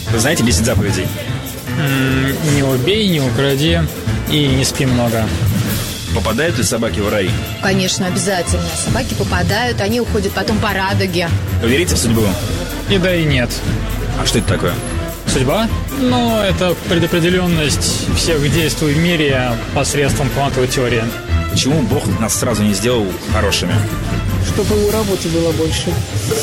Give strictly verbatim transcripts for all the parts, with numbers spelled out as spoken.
Вы знаете десять заповедей? М-м, не убей, не укради и не спи много. Попадают ли собаки в рай? Конечно, обязательно. Собаки попадают, они уходят потом по радуге. Вы верите в судьбу? И да, и нет. А что это такое? Судьба? Ну, это предопределенность всех действий в мире посредством квантовой теории. Почему Бог нас сразу не сделал хорошими? Чтобы его работы было больше.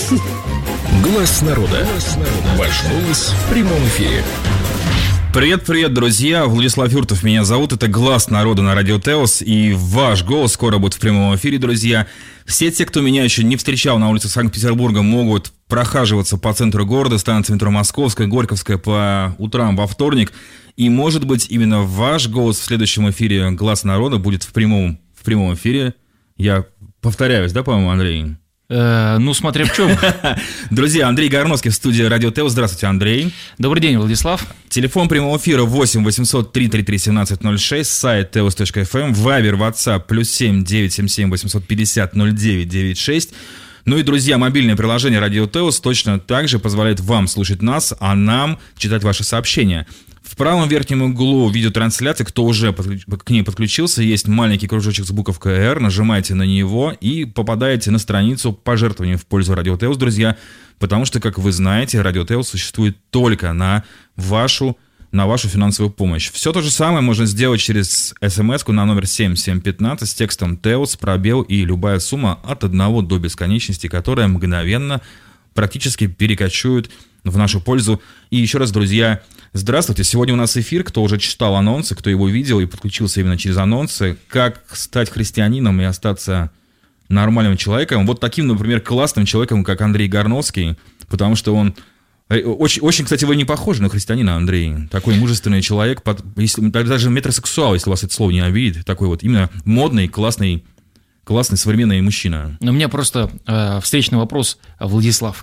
Глаз народа. Ваш голос в прямом эфире. Привет-привет, друзья, Владислав Юртов меня зовут, это «Глаз народа» на Радио Теос, и ваш голос скоро будет в прямом эфире, друзья. Все те, кто меня еще не встречал на улице Санкт-Петербурга, могут прохаживаться по центру города, станция метро Московская, Горьковская по утрам во вторник, и, может быть, именно ваш голос в следующем эфире «Глаз народа» будет в прямом, в прямом эфире. Я повторяюсь, да, по-моему, Андрей? Э, ну, смотря в чем. Друзья, Андрей Горновский в студии Радио Теос. Здравствуйте, Андрей. Добрый день, Владислав. Телефон прямого эфира восемь восемьсот три тридцать три семнадцать ноль шесть, сайт теос точка эф эм, вайбер, ватсап, плюс семь девятьсот семьдесят семь восемьсот пятьдесят ноль девять девяносто шесть. Ну и, друзья, мобильное приложение Радио Теос точно так же позволяет вам слушать нас, а нам читать ваши сообщения. В правом верхнем углу видеотрансляции, кто уже к ней подключился, есть маленький кружочек с буковкой «Р», нажимаете на него и попадаете на страницу пожертвований в пользу Радио Теос, друзья, потому что, как вы знаете, Радио Теос существует только на вашу, на вашу финансовую помощь. Все то же самое можно сделать через смс-ку на номер семь семь пятнадцать с текстом «Теос», пробел и любая сумма от одного до бесконечности, которая мгновенно практически перекочует в нашу пользу. И еще раз, друзья, здравствуйте. Сегодня у нас эфир. Кто уже читал анонсы, кто его видел и подключился именно через анонсы. Как стать христианином и остаться нормальным человеком. Вот таким, например, классным человеком, как Андрей Горновский. Потому что он... Очень, очень, кстати, вы не похожи на христианина, Андрей. Такой мужественный человек. Если, даже метросексуал, если вас это слово не обидит. Такой вот именно модный, классный... Классный современный мужчина. У меня просто э, встречный вопрос, Владислав,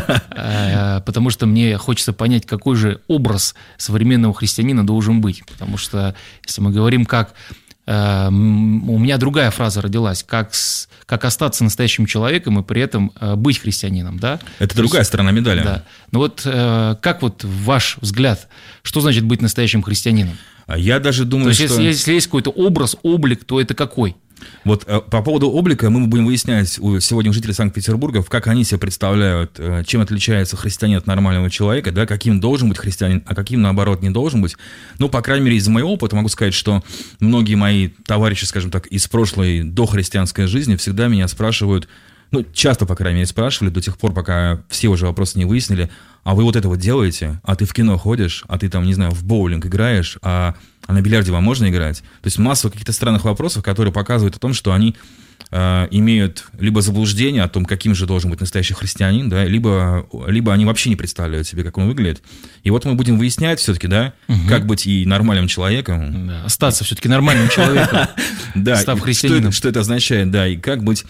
э, потому что мне хочется понять, какой же образ современного христианина должен быть. Потому что, если мы говорим, как... Э, у меня другая фраза родилась, как, с, как остаться настоящим человеком и при этом э, быть христианином. Да? Это То другая есть, сторона медали. Да. Но вот э, как вот ваш взгляд, что значит быть настоящим христианином? Я даже думаю, То есть, что... если, если есть какой-то образ, облик, то это какой? Вот по поводу облика мы будем выяснять у сегодня у жителей Санкт-Петербурга, как они себе представляют, чем отличается христианин от нормального человека, да, каким должен быть христианин, а каким, наоборот, не должен быть. Ну, по крайней мере, из моего опыта могу сказать, что многие мои товарищи, скажем так, из прошлой дохристианской жизни всегда меня спрашивают, ну, часто, по крайней мере, спрашивали, до тех пор, пока все уже вопросы не выяснили, а вы вот это вот делаете, а ты в кино ходишь, а ты там, не знаю, в боулинг играешь, а, а на бильярде вам можно играть? То есть масса каких-то странных вопросов, которые показывают о том, что они э, имеют либо заблуждение о том, каким же должен быть настоящий христианин, да, либо, либо они вообще не представляют себе, как он выглядит. И вот мы будем выяснять все-таки, да, угу. как быть и нормальным человеком. Да, остаться все-таки нормальным человеком, став христианином. Что это означает, да, и как быть...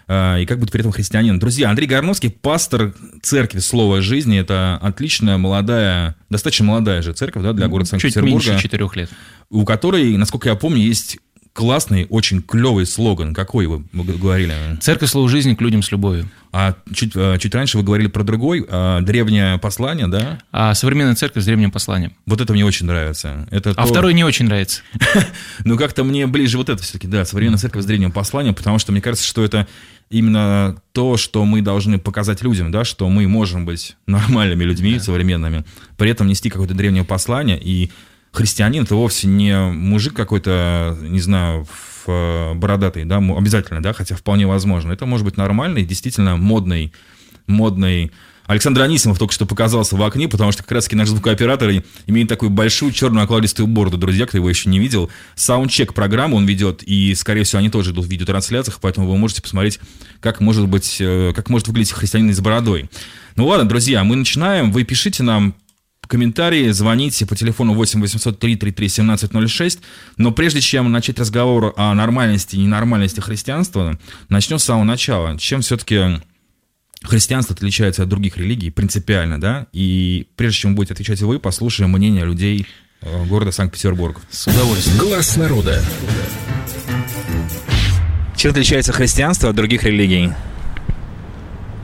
И как быть при этом христианином. Друзья, Андрей Горновский, пастор церкви «Слово жизни». Это отличная, молодая, достаточно молодая же церковь, да, для города Санкт-Петербурга. Чуть меньше четырех лет. У которой, насколько я помню, есть классный, очень клевый слоган. Какой вы говорили? «Церковь «Слово жизни» к людям с любовью». А чуть, чуть раньше вы говорили про другой, древнее послание, да? А современная церковь с древним посланием. Вот это мне очень нравится. Это а то... второй не очень нравится. Ну, как-то мне ближе вот это все-таки, да, современная церковь с древним посланием, потому что мне кажется, что это именно то, что мы должны показать людям, да, что мы можем быть нормальными людьми, да. современными, при этом нести какое-то древнее послание, и христианин — это вовсе не мужик какой-то, не знаю, бородатый, да, обязательно, да, хотя вполне возможно. Это может быть нормальный, действительно модный, модный. Александр Анисимов только что показался в окне, потому что как раз-таки наш звукооператор имеет такую большую черную окладистую борду. Друзья, кто его еще не видел, саундчек программы он ведет, и, скорее всего, они тоже идут в видеотрансляциях, поэтому вы можете посмотреть, как может быть, как может выглядеть христианин с бородой. Ну ладно, друзья, мы начинаем. Вы пишите нам комментарии, звоните по телефону восемь восемьсот три тридцать три семнадцать ноль шесть. Но прежде чем начать разговор о нормальности и ненормальности христианства, начнем с самого начала. Чем все-таки христианство отличается от других религий принципиально, да? И прежде чем будете отвечать вы, послушаем мнение людей города Санкт-Петербург. С удовольствием. Глаз народа. Чем отличается христианство от других религий?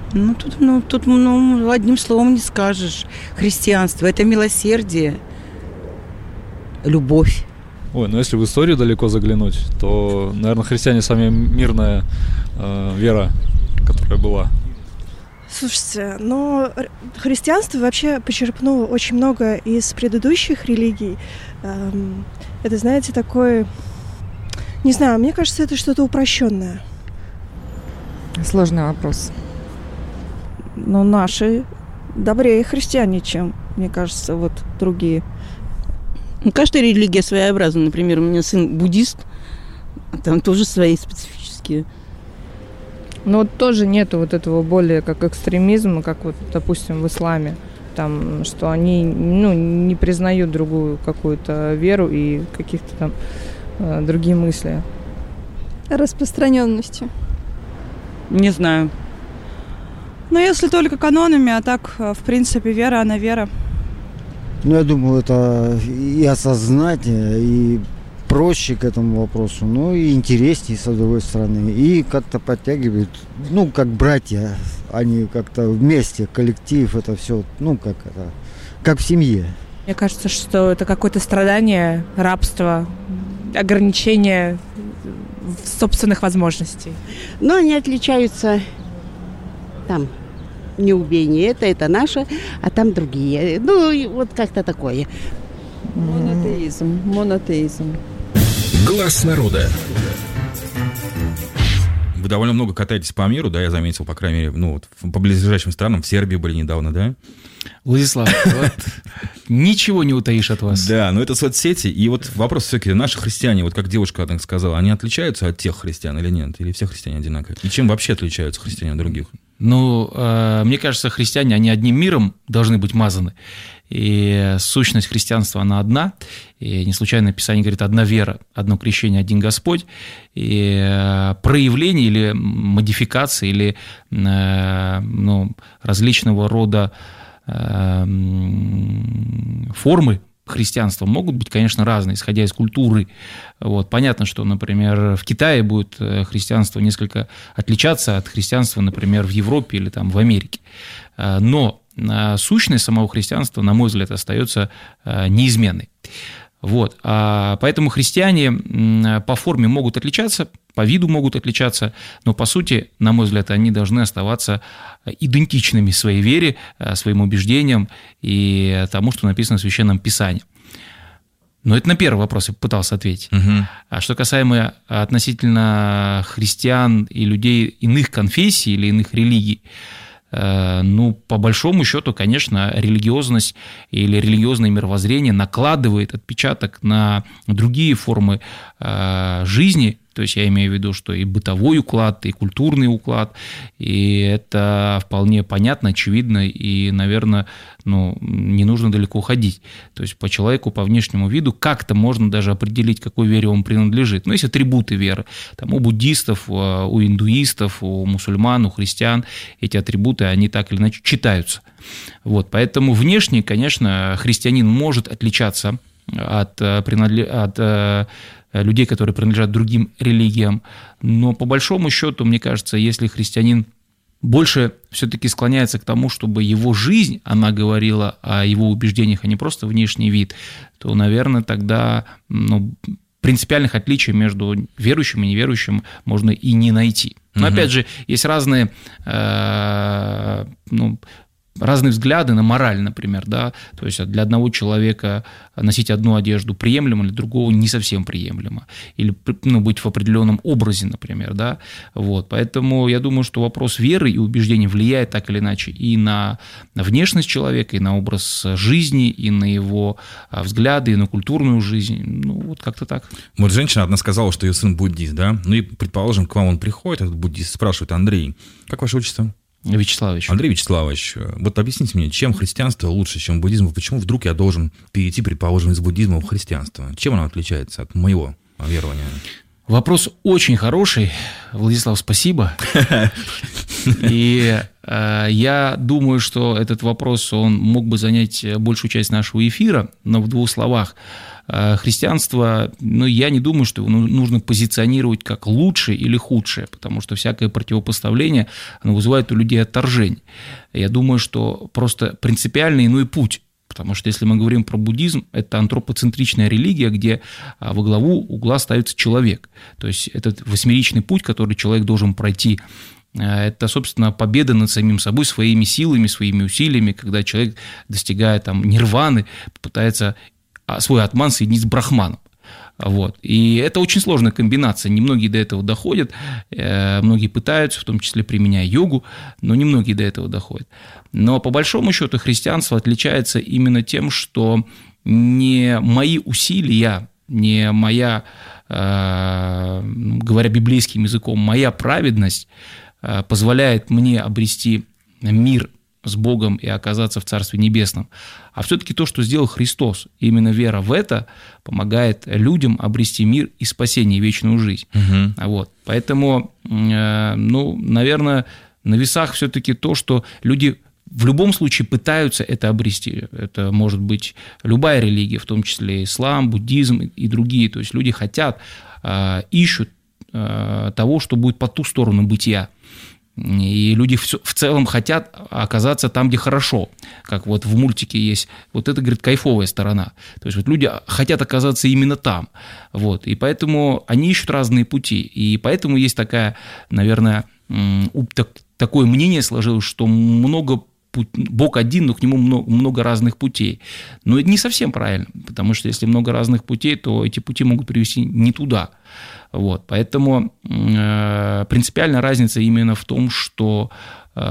Ну, тут, ну, тут ну, одним словом не скажешь. Христианство – это милосердие, любовь. Ой, ну если в историю далеко заглянуть, то, наверное, христиане самая мирная э, вера, которая была. Слушайте, но христианство вообще почерпнуло очень много из предыдущих религий. Это, знаете, такое... Не знаю, мне кажется, это что-то упрощенное. Сложный вопрос. Но наши добрее христиане, чем, мне кажется, вот другие. Ну, каждая религия своеобразна. Например, у меня сын буддист, там тоже свои специфические. Но вот тоже нету вот этого более как экстремизма, как вот, допустим, в исламе. Там, что они ну, не признают другую какую-то веру и каких-то там э, другие мысли. Распространенности. Не знаю. Ну, если только канонами, а так, в принципе, вера, она вера. Ну, я думаю, это и осознать, и проще к этому вопросу, ну, и интереснее, с другой стороны. И как-то подтягивают, ну, как братья, они как-то вместе, коллектив, это все, ну, как это, как в семье. Мне кажется, что это какое-то страдание, рабство, ограничение собственных возможностей. Но они отличаются там. Не убей, не это, это наше, а там другие. Ну, вот как-то такое. Монотеизм, монотеизм. Глаз народа. Вы довольно много катаетесь по миру, да, я заметил, по крайней мере, ну, вот, по близлежащим странам, в Сербии были недавно, да? Владислав, вот ничего не утаишь от вас. Да, но это соцсети, и вот вопрос все-таки, наши христиане, вот как девушка одна сказала, они отличаются от тех христиан или нет? Или все христиане одинаковые? И чем вообще отличаются христиане от других? Ну, э, мне кажется, христиане, они одним миром должны быть мазаны. И сущность христианства, она одна. И не случайно Писание говорит, одна вера, одно крещение, один Господь. И э, проявление или модификации, или э, ну, различного рода э, формы христианства могут быть, конечно, разные, исходя из культуры. Вот. Понятно, что, например, в Китае будет христианство несколько отличаться от христианства, например, в Европе или там, в Америке. Но сущность самого христианства, на мой взгляд, остается неизменной. Вот. Поэтому христиане по форме могут отличаться, по виду могут отличаться, но по сути, на мой взгляд, они должны оставаться идентичными своей вере, своим убеждениям и тому, что написано в Священном Писании. Но это на первый вопрос я пытался ответить. Угу. А что касаемо относительно христиан и людей иных конфессий или иных религий, ну, по большому счету, конечно, религиозность или религиозное мировоззрение накладывает отпечаток на другие формы жизни. То есть я имею в виду, что и бытовой уклад, и культурный уклад, и это вполне понятно, очевидно, и, наверное, ну, не нужно далеко ходить. То есть по человеку, по внешнему виду как-то можно даже определить, к какой вере он принадлежит. Ну, есть атрибуты веры. Там у буддистов, у индуистов, у мусульман, у христиан эти атрибуты, они так или иначе читаются. Вот, поэтому внешне, конечно, христианин может отличаться от, от людей, которые принадлежат другим религиям. Но по большому счету, мне кажется, если христианин больше все-таки склоняется к тому, чтобы его жизнь, она говорила о его убеждениях, а не просто внешний вид, то, наверное, тогда ну, принципиальных отличий между верующим и неверующим можно и не найти. Но, угу. опять же, есть разные... Э, ну, разные взгляды на мораль, например, да, то есть для одного человека носить одну одежду приемлемо, для другого не совсем приемлемо, или ну, быть в определенном образе, например, да, вот, поэтому я думаю, что вопрос веры и убеждений влияет так или иначе и на внешность человека, и на образ жизни, и на его взгляды, и на культурную жизнь, ну, вот как-то так. Вот женщина одна сказала, что ее сын буддист, да, ну и, предположим, к вам он приходит, этот буддист, спрашивает: Андрей, как ваше отчество? Вячеславович. Андрей Вячеславович, вот объясните мне, чем христианство лучше, чем буддизм? Почему вдруг я должен перейти, предположим, из буддизма в христианство? Чем оно отличается от моего верования? Вопрос очень хороший, Владислав, спасибо. И э, я думаю, что этот вопрос, он мог бы занять большую часть нашего эфира, но в двух словах. Э, христианство, ну, я не думаю, что его нужно позиционировать как лучшее или худшее, потому что всякое противопоставление, оно вызывает у людей отторжение. Я думаю, что просто принципиально иной путь. Потому что если мы говорим про буддизм, это антропоцентричная религия, где во главу угла ставится человек. То есть этот восьмеричный путь, который человек должен пройти, это, собственно, победа над самим собой, своими силами, своими усилиями, когда человек, достигая там нирваны, пытается свой атман соединить с брахманом. Вот. И это очень сложная комбинация, немногие до этого доходят, многие пытаются, в том числе применяя йогу, но немногие до этого доходят. Но по большому счету христианство отличается именно тем, что не мои усилия, не моя, говоря библейским языком, моя праведность позволяет мне обрести мир с Богом и оказаться в Царстве Небесном, а все-таки то, что сделал Христос, именно вера в это помогает людям обрести мир и спасение, и вечную жизнь. Угу. Вот. Поэтому, ну, наверное, на весах все-таки то, что люди в любом случае пытаются это обрести. Это может быть любая религия, в том числе ислам, буддизм и другие. То есть люди хотят, ищут того, что будет по ту сторону бытия. И люди в целом хотят оказаться там, где хорошо, как вот в мультике есть. Вот это, говорит, кайфовая сторона. То есть вот люди хотят оказаться именно там. Вот. И поэтому они ищут разные пути. И поэтому есть такая, наверное, такое мнение сложилось, что много Бог один, но к нему много, много разных путей. Но это не совсем правильно, потому что если много разных путей, то эти пути могут привести не туда. Вот. Поэтому э, принципиальная разница именно в том, что э,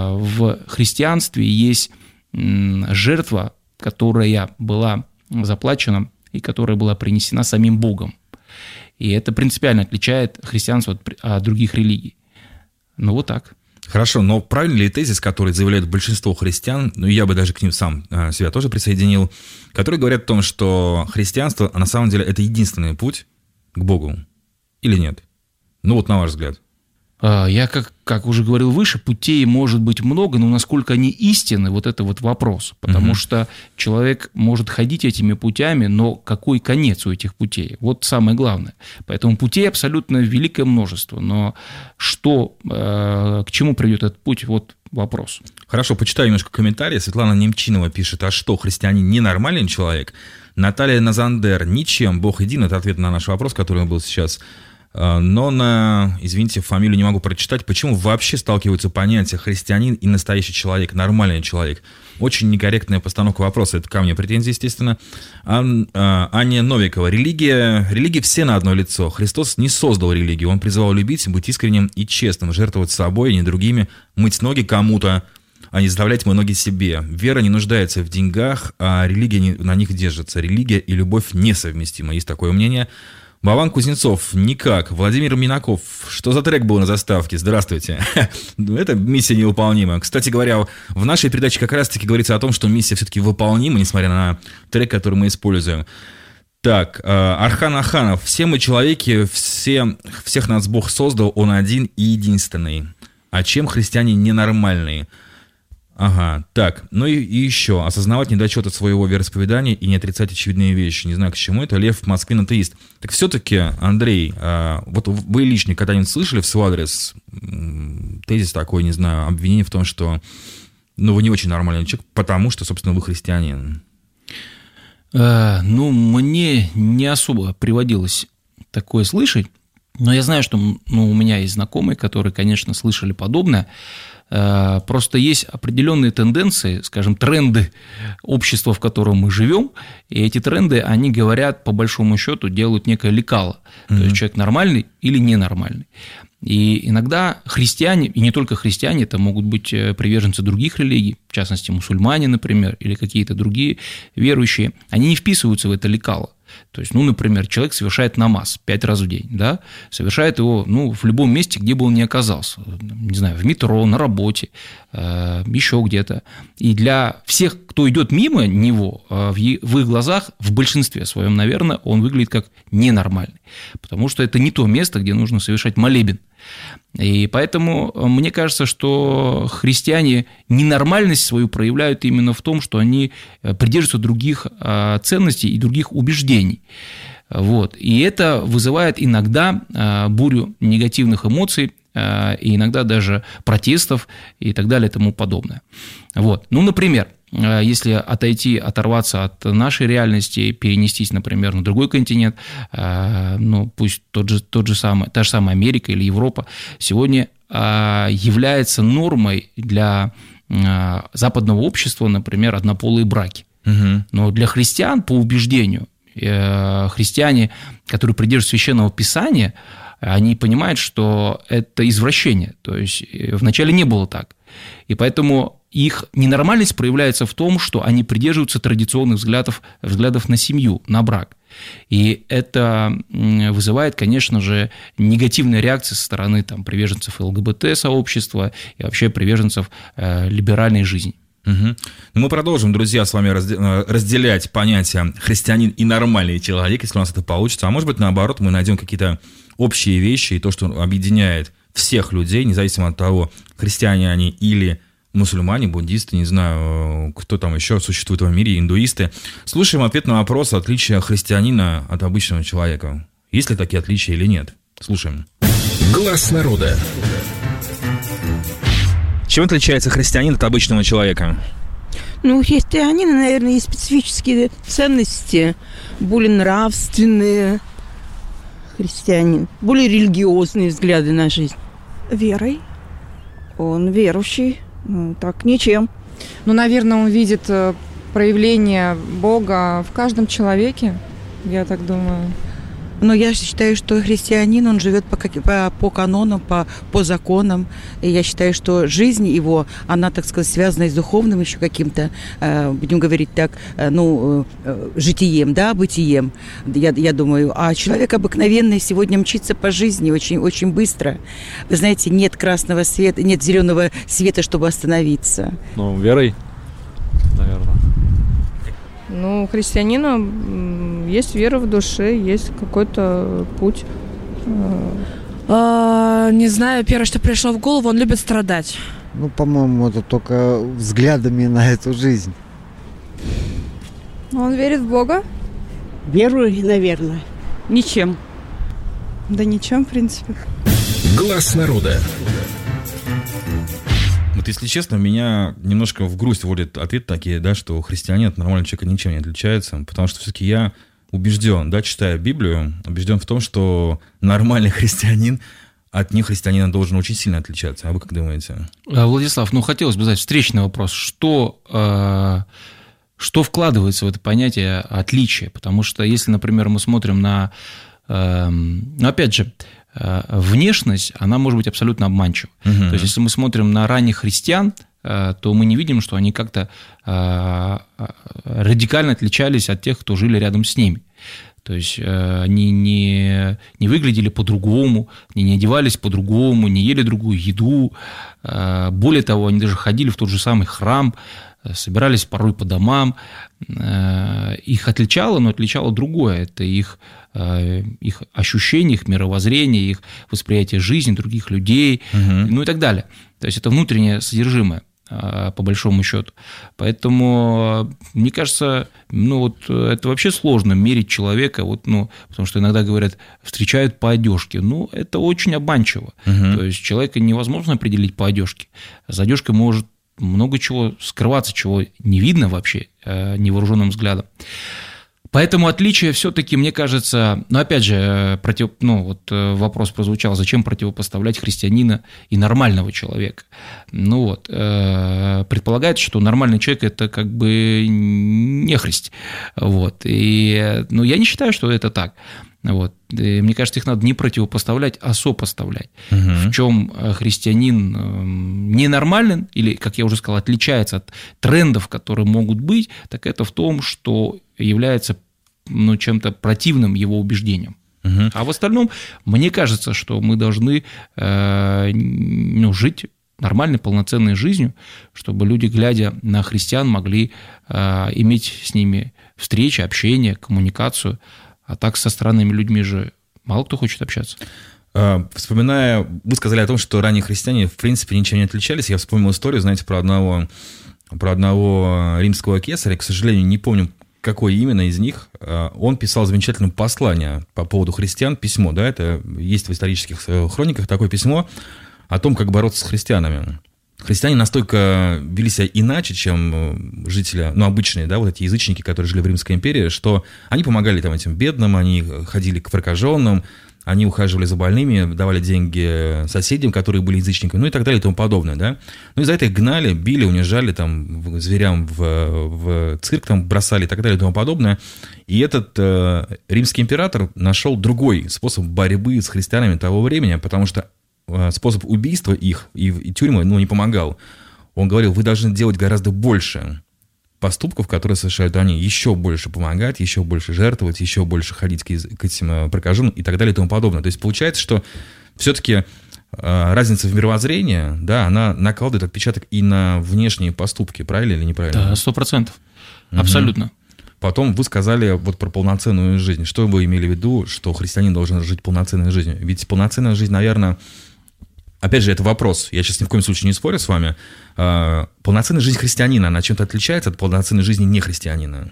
в христианстве есть э, жертва, которая была заплачена и которая была принесена самим Богом. И это принципиально отличает христианство от, от других религий. Ну вот так. Хорошо, но правильный ли тезис, который заявляет большинство христиан, ну я бы даже к ним сам себя тоже присоединил, которые говорят о том, что христианство на самом деле это единственный путь к Богу, или нет? Ну вот на ваш взгляд. Я, как, как уже говорил выше, путей может быть много, но насколько они истинны, вот это вот вопрос. Потому угу. что человек может ходить этими путями, но какой конец у этих путей? Вот самое главное. Поэтому путей абсолютно великое множество. Но что, э, к чему приведет этот путь, вот вопрос. Хорошо, почитаю немножко комментарии. Светлана Немчинова пишет: а что, христианин ненормальный человек? Наталья Назандер: ничем, Бог един. Это ответ на наш вопрос, который был сейчас. Но на, извините, фамилию не могу прочитать. Почему вообще сталкиваются понятия христианин и настоящий человек, нормальный человек? Очень некорректная постановка вопроса. Это ко мне претензии, естественно. Ан, а, Аня Новикова: религия, религии все на одно лицо. Христос не создал религию. Он призывал любить, быть искренним и честным, жертвовать собой, а не другими, мыть ноги кому-то, а не заставлять мы ноги себе. Вера не нуждается в деньгах, а религия не, на них держится. Религия и любовь несовместимы. Есть такое мнение. Вован Кузнецов: никак. Владимир Минаков: что за трек был на заставке? Здравствуйте. Это миссия невыполнима. Кстати говоря, в нашей передаче как раз-таки говорится о том, что миссия все-таки выполнима, несмотря на трек, который мы используем. Так, Архан Аханов: все мы человеки, все, всех нас Бог создал, Он один и единственный. А чем христиане ненормальные? Ага, так, ну и, и еще. Осознавать недочеты своего вероисповедания и не отрицать очевидные вещи. Не знаю, к чему это. Лев Москвин атеист. Так все-таки, Андрей, а, вот вы лично когда-нибудь слышали в свой адрес тезис такой, не знаю, обвинение в том, что ну, вы не очень нормальный человек, потому что, собственно, вы христианин? А, ну, мне не особо приводилось такое слышать, но я знаю, что ну, у меня есть знакомые, которые, конечно, слышали подобное. Просто есть определенные тенденции, скажем, тренды общества, в котором мы живем, и эти тренды, они говорят, по большому счету, делают некое лекало, mm-hmm. то есть человек нормальный или ненормальный. И иногда христиане, и не только христиане, это могут быть приверженцы других религий, в частности, мусульмане, например, или какие-то другие верующие, они не вписываются в это лекало. То есть, ну, например, человек совершает намаз пять раз в день, да, совершает его, ну, в любом месте, где бы он ни оказался, не знаю, в метро, на работе, еще где-то. И для всех, кто идет мимо него, в их глазах, в большинстве своем, наверное, он выглядит как ненормальный, потому что это не то место, где нужно совершать молебен. И поэтому мне кажется, что христиане ненормальность свою проявляют именно в том, что они придерживаются других ценностей и других убеждений. Вот. И это вызывает иногда бурю негативных эмоций, и иногда даже протестов и так далее и тому подобное. Вот. Ну, например, если отойти, оторваться от нашей реальности, перенестись, например, на другой континент, ну, пусть тот же, тот же самый, та же самая Америка или Европа, сегодня является нормой для западного общества, например, однополые браки. Угу. Но для христиан, по убеждению, христиане, которые придерживаются Священного Писания, они понимают, что это извращение. То есть вначале не было так. И поэтому их ненормальность проявляется в том, что они придерживаются традиционных взглядов, взглядов на семью, на брак. И это вызывает, конечно же, негативные реакции со стороны там, приверженцев ЛГБТ-сообщества и вообще приверженцев э, либеральной жизни. Угу. Мы продолжим, друзья, с вами разделять понятия христианин и нормальный человек, если у нас это получится. А может быть, наоборот, мы найдем какие-то общие вещи и то, что объединяет всех людей, независимо от того, христиане они или мусульмане, буддисты, не знаю, кто там еще существует в мире, индуисты. Слушаем ответ на вопрос отличия христианина от обычного человека. Есть ли такие отличия или нет? Слушаем. Глаз народа. Чем отличается христианин от обычного человека? Ну, у христианина, наверное, есть специфические ценности, более нравственные христианин, более религиозные взгляды на жизнь. Верой. Он верующий, ну, так ничем. Ну, наверное, он видит проявление Бога в каждом человеке, я так думаю. Но я считаю, что христианин, он живет по, по, по канонам, по, по законам. И я считаю, что жизнь его, она, так сказать, связана с духовным еще каким-то, э, будем говорить так, э, ну, э, житием, да, бытием, я, я думаю. А человек обыкновенный сегодня мчится по жизни очень, очень быстро. Вы знаете, нет красного света, нет зеленого света, чтобы остановиться. Ну, верой, наверное. Ну, у христианина есть вера в душе, есть какой-то путь. А, не знаю, первое, что пришло в голову, он любит страдать. Ну, по-моему, это только взглядами на эту жизнь. Он верит в Бога? Верую, наверное. Ничем. Да ничем, в принципе. Глаз народа. Вот если честно, меня немножко в грусть вводит ответ такие, да, что христиане от нормального человека ничем не отличаются, потому что все-таки я убежден, да, читая Библию, убежден в том, что нормальный христианин от нехристианина должен очень сильно отличаться. А вы как думаете? Владислав, ну хотелось бы задать встречный вопрос. Что, э, что вкладывается в это понятие отличия? Потому что если, например, мы смотрим на... Э, ну, опять же, внешность, она может быть абсолютно обманчива. Угу. То есть, если мы смотрим на ранних христиан, то мы не видим, что они как-то радикально отличались от тех, кто жили рядом с ними. То есть, они не, не выглядели по-другому, они не одевались по-другому, не ели другую еду. Более того, они даже ходили в тот же самый храм, собирались порой по домам. Их отличало, но отличало другое. Это их, их ощущение, их мировоззрение, их восприятие жизни, других людей, угу. ну и так далее. То есть это внутреннее содержимое, по большому счету. Поэтому, мне кажется, ну вот это вообще сложно мерить человека, вот, ну, потому что иногда говорят, встречают по одежке. Ну, это очень обманчиво. Угу. То есть человека невозможно определить по одежке. За одежкой может много чего скрываться, чего не видно вообще невооруженным взглядом. Поэтому отличие все-таки, мне кажется, ну, опять же, против, ну, вот вопрос прозвучал, зачем противопоставлять христианина и нормального человека? Ну вот, предполагается, что нормальный человек – это как бы нехрист. Вот, и, ну, я не считаю, что это так. Вот. И мне кажется, их надо не противопоставлять, а сопоставлять. Угу. В чем христианин ненормален, или, как я уже сказал, отличается от трендов, которые могут быть, так это в том, что является ну, чем-то противным его убеждениям. Угу. А в остальном, мне кажется, что мы должны э, ну, жить нормальной, полноценной жизнью, чтобы люди, глядя на христиан, могли э, иметь с ними встречи, общение, коммуникацию. А так со странными людьми же мало кто хочет общаться. Вспоминая, вы сказали о том, что ранние христиане, в принципе, ничем не отличались. Я вспомнил историю, знаете, про одного, про одного римского кесаря, к сожалению, не помню, какой именно из них. Он писал замечательное послание по поводу христиан, письмо, да, это есть в исторических хрониках такое письмо о том, как бороться с христианами. Христиане настолько вели себя иначе, чем жители, ну, обычные, да, вот эти язычники, которые жили в Римской империи, что они помогали там этим бедным, они ходили к прокаженным, они ухаживали за больными, давали деньги соседям, которые были язычниками, ну и так далее и тому подобное, да. Ну и за это их гнали, били, унижали, там, зверям в, в цирк там бросали и так далее и тому подобное. И этот э, римский император нашел другой способ борьбы с христианами того времени, потому что э, способ убийства их и, и тюрьмы, ну, не помогал. Он говорил, вы должны делать гораздо больше поступков, которые совершают они, еще больше помогать, еще больше жертвовать, еще больше ходить к, к этим прокаженным и так далее и тому подобное. То есть получается, что все-таки э, разница в мировоззрении, да, она накладывает отпечаток и на внешние поступки, правильно или неправильно? Да, сто процентов. Угу. Абсолютно. Потом вы сказали вот про полноценную жизнь. Что вы имели в виду, что христианин должен жить полноценной жизнью? Ведь полноценная жизнь, наверное... Опять же, это вопрос. Я сейчас ни в коем случае не спорю с вами. Полноценная жизнь христианина, она чем-то отличается от полноценной жизни нехристианина?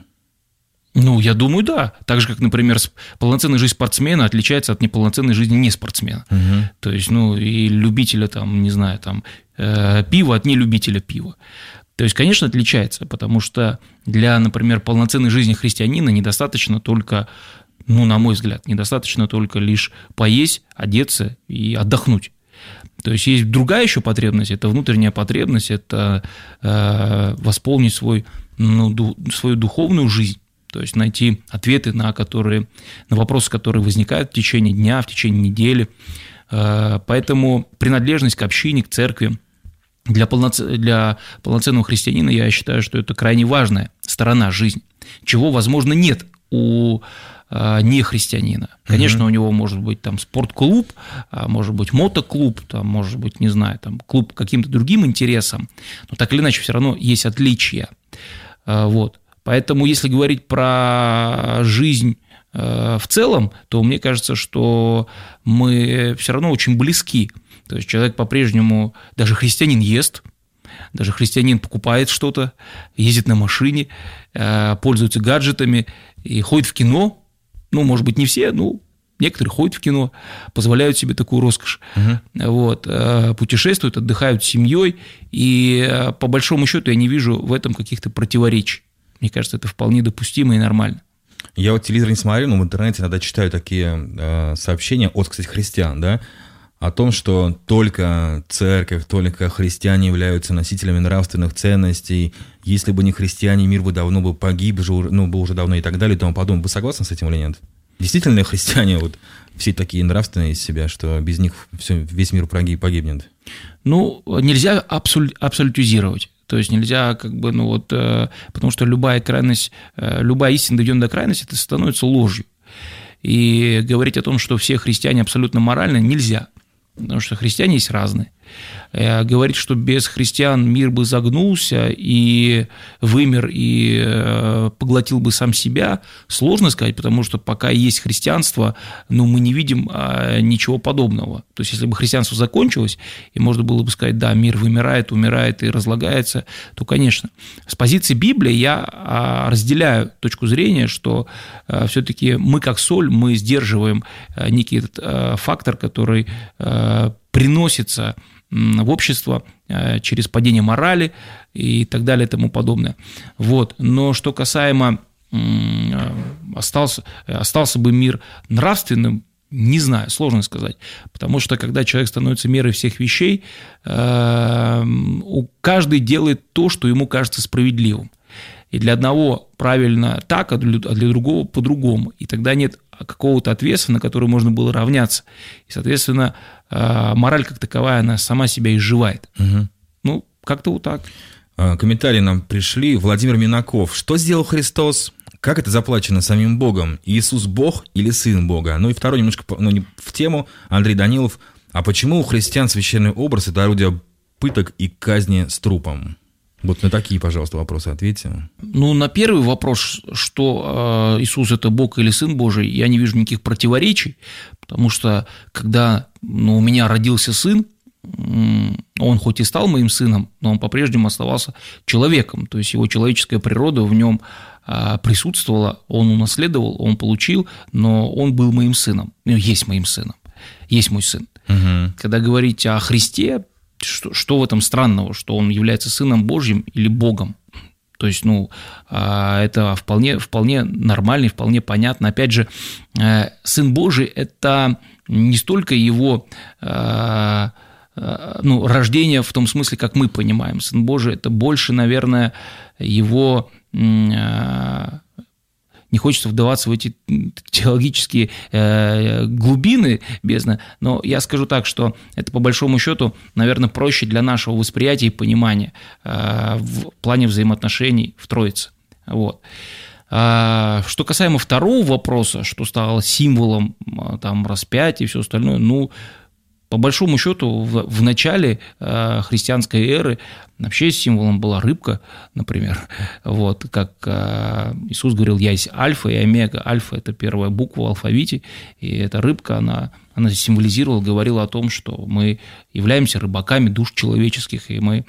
Ну, я думаю, да. Так же, как, например, полноценная жизнь спортсмена отличается от неполноценной жизни неспортсмена. Угу. То есть, ну, и любителя, там, не знаю, там, э, пива от нелюбителя пива. То есть, конечно, отличается, потому что для, например, полноценной жизни христианина недостаточно только, ну, на мой взгляд, недостаточно только лишь поесть, одеться и отдохнуть. То есть есть другая еще потребность, это внутренняя потребность, это э, восполнить свой, ну, ду, свою духовную жизнь, то есть найти ответы на, которые, на вопросы, которые возникают в течение дня, в течение недели. Э, поэтому принадлежность к общине, к церкви для, полноц... для полноценного христианина, я считаю, что это крайне важная сторона жизни, чего, возможно, нет у не христианина. Конечно, uh-huh. у него может быть там спортклуб, может быть мотоклуб, там, может быть, не знаю, там, клуб по каким-то другим интересам, но так или иначе все равно есть отличия. Вот. Поэтому, если говорить про жизнь в целом, то мне кажется, что мы все равно очень близки. То есть человек по-прежнему, даже христианин ест, даже христианин покупает что-то, ездит на машине, пользуется гаджетами и ходит в кино. Ну, может быть, не все, но некоторые ходят в кино, позволяют себе такую роскошь. Uh-huh. Вот, путешествуют, отдыхают с семьей, и по большому счету я не вижу в этом каких-то противоречий. Мне кажется, это вполне допустимо и нормально. Я вот телевизор не смотрю, но в интернете иногда читаю такие э, сообщения от, кстати, христиан, да, о том, что только церковь, только христиане являются носителями нравственных ценностей. Если бы не христиане, мир бы давно бы погиб, ну, бы уже давно и так далее и тому подобное. Вы согласны с этим или нет? Действительно ли христиане вот все такие нравственные из себя, что без них все, весь мир погибнет? Ну, нельзя абсолю, абсолютизировать. То есть нельзя как бы, ну вот, потому что любая крайность, любая истина, доведенная до крайности, это становится ложью. И говорить о том, что все христиане абсолютно моральны, нельзя. Потому что христиане есть разные. Говорить, что без христиан мир бы загнулся и вымер, и поглотил бы сам себя, сложно сказать, потому что пока есть христианство, ну, мы не видим ничего подобного. То есть, если бы христианство закончилось, и можно было бы сказать, да, мир вымирает, умирает и разлагается, то, конечно. С позиции Библии я разделяю точку зрения, что все-таки мы, как соль, мы сдерживаем некий этот фактор, который приносится в общество через падение морали и так далее и тому подобное. Вот. Но что касаемо остался, остался бы мир нравственным, не знаю, сложно сказать, потому что когда человек становится мерой всех вещей, каждый делает то, что ему кажется справедливым. И для одного правильно так, а для другого по-другому. И тогда нет какого-то отвеса, на который можно было равняться. И, соответственно, мораль как таковая, она сама себя изживает. Угу. Ну, как-то вот так. Комментарии нам пришли. Владимир Минаков. Что сделал Христос? как это заплачено самим Богом? Иисус Бог или Сын Бога? Ну и второй немножко ну, не в тему, Андрей Данилов. А почему у христиан священный образ – это орудие пыток и казни с трупом? Вот на такие, пожалуйста, вопросы ответьте. Ну, на первый вопрос, что Иисус – это Бог или Сын Божий, я не вижу никаких противоречий, потому что, когда ну, у меня родился сын, он хоть и стал моим сыном, но он по-прежнему оставался человеком, то есть его человеческая природа в нем присутствовала, он унаследовал, он получил, но он был моим сыном, ну, есть моим сыном, есть мой сын. Угу. Когда говорить о Христе, Что, что в этом странного, что он является Сыном Божьим или Богом? То есть, ну, это вполне, вполне нормально и вполне понятно. Опять же, Сын Божий – это не столько его ну, рождение в том смысле, как мы понимаем. Сын Божий – это больше, наверное, его… Не хочется вдаваться в эти теологические э, глубины бездны, но я скажу так, что это по большому счету, наверное, проще для нашего восприятия и понимания э, в плане взаимоотношений в Троице. Вот. А, что касаемо второго вопроса, что стало символом там, распятия и все остальное, ну, по большому счету, в, в начале э, христианской эры вообще символом была рыбка, например. Вот, как э, Иисус говорил, я есть альфа и омега. Альфа – это первая буква в алфавите, и эта рыбка, она, она символизировала, говорила о том, что мы являемся рыбаками душ человеческих, и мы,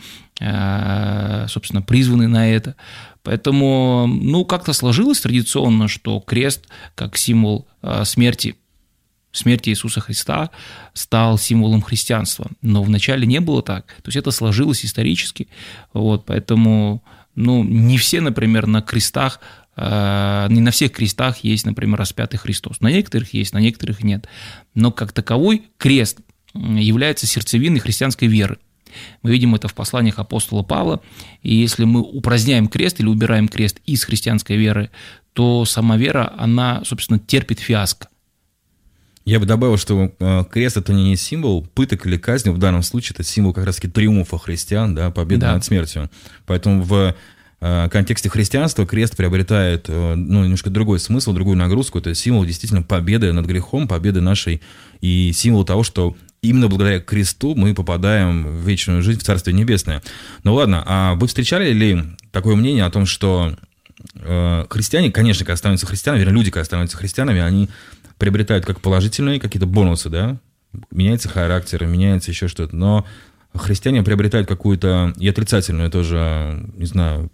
э, собственно, призваны на это. Поэтому, ну, как-то сложилось традиционно, что крест, как символ э, смерти, смерти Иисуса Христа стал символом христианства. Но вначале не было так. То есть это сложилось исторически. Вот, поэтому ну, не все, например, на крестах, э, не на всех крестах есть, например, распятый Христос. На некоторых есть, на некоторых нет. Но как таковой крест является сердцевиной христианской веры. Мы видим это в посланиях апостола Павла. И если мы упраздняем крест или убираем крест из христианской веры, то сама вера, она, собственно, терпит фиаско. Я бы добавил, что крест – это не символ пыток или казни, в данном случае это символ как раз-таки триумфа христиан, да, победы да. над смертью. Поэтому в контексте христианства крест приобретает ну, немножко другой смысл, другую нагрузку. Это символ действительно победы над грехом, победы нашей, и символ того, что именно благодаря кресту мы попадаем в вечную жизнь, в Царствие Небесное. Ну ладно, а вы встречали ли такое мнение о том, что христиане, конечно, когда становятся христианами, вернее, люди, когда становятся христианами, они приобретают как положительные какие-то бонусы, да, меняется характер, меняется еще что-то, но христиане приобретают какую-то и отрицательную тоже, не знаю,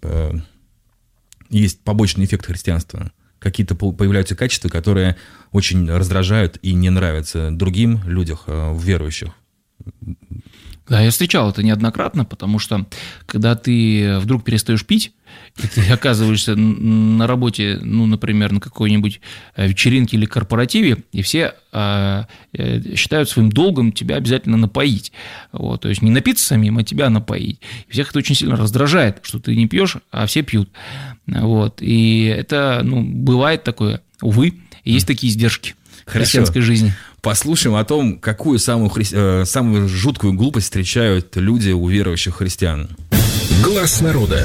есть побочный эффект христианства. Какие-то появляются качества, которые очень раздражают и не нравятся другим людям, верующих. Да, я встречал это неоднократно, потому что когда ты вдруг перестаешь пить, и ты оказываешься на работе, ну, например, на какой-нибудь вечеринке или корпоративе, и все э, считают своим долгом тебя обязательно напоить. Вот, то есть не напиться самим, а тебя напоить. И всех это очень сильно раздражает, что ты не пьешь, а все пьют. Вот, и это, ну, бывает такое, увы, и есть такие издержки христианской жизни. Послушаем о том, какую самую, хри... э, самую жуткую глупость встречают люди у верующих христиан. Глас народа.